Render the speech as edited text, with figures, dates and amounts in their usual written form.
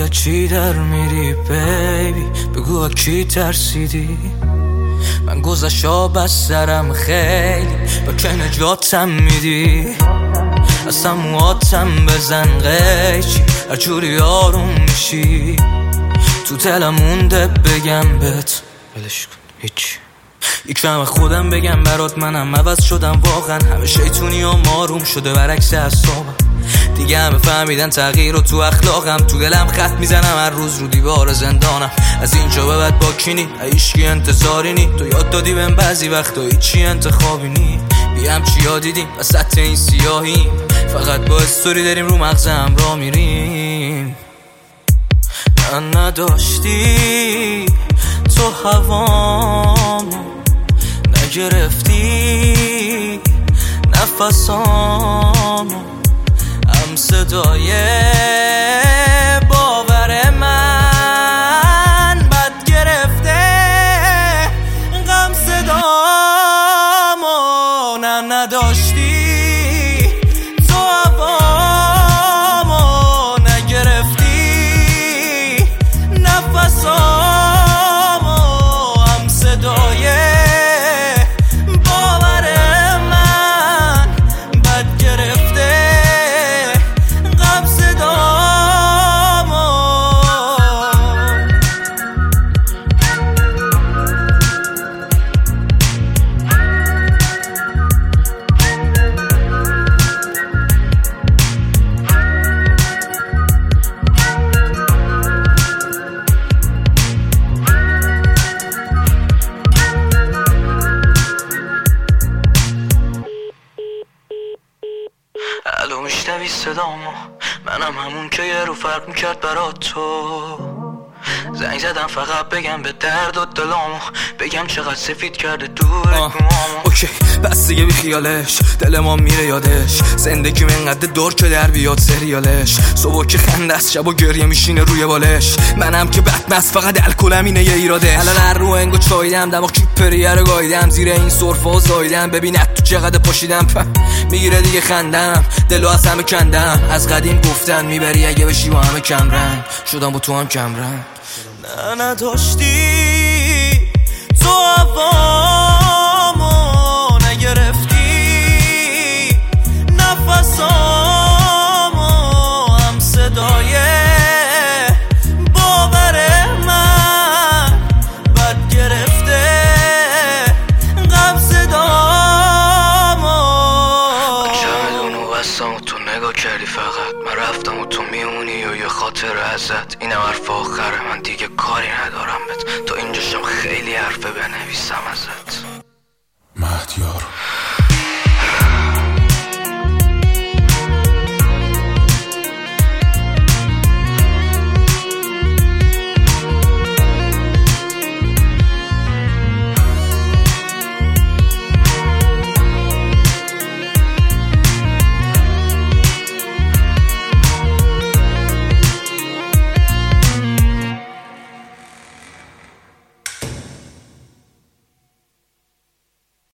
یا چی در میری بیبی؟ بگو کی ترسیدی؟ من گذشا بس سرم خیلی با که نجاتم میدی. اصلا مواتم بزن قیچی هر جوری آروم میشی. تو دلم مونده بگم بهت ولش کن هیچی. یک کم خودم بگم برات منم عوض شدم واقعا. همه شیطونی و ماروم شده برعکس اعصابم. دیگه همه فهمیدن تغییر رو تو اخلاقم. تو دلم خط میزنم هر روز رو دیوار زندانم. از اینجا به بعد با کینی هیچکی انتظاری نی. تو یاد دادی بهم بعضی وقتا هیچی انتخابی نی. بیم چیا دیدیم وسط این سیاهیم. فقط با استوری داریم رو مغزم را میریم. من نداشتی تو هوامو، نگرفتی نفسامو، هم صدای باور من بد گرفته غم صدامو. نه نداشتی تو هوامو، نگرفتی نفسامو، هم صدای باور من بد گرفته غم صدامو. الو میشنوی صدامو؟ منم همون که یه رو فرق میکرد برات تو. زنگ زدم فقط بگم به درد و دلامو، بگم چقدر سفید کرده دورت. اوکی بس دیگه بی خیالش، دل ما میره یادش. زندگی منقدر دور که در بیاد سریالش. صبح که خنده است شب و گریه میشینه روی بالش. منم که بدمست فقط الکلم اینه یه ایراده. الان هر رو انگو چاییدم دماغ کیپریه رو گاییدم. زیر این سرفا زاییدم ببینت تو چقدر پاشیدم. میگیره دیگه خندم دلو از همه کندم. از قدیم گفتن میبری اگه بشی با همه کم رنگ. شدم با تو هم کم رنگ. نه نداشتی تو هوامو، نگرفتی نفسامو، هم صدای باور من بد گرفته غم صدامو. چمدونو بستم و تو نگاه کردی فقط. من رفتم و تو میمونی و یه خاطر ازت. اینم حرف آخره من دیگه کاری ندارم بهت. تو اینجاشم خیلی حرفه بنویسم ازت. مهدیار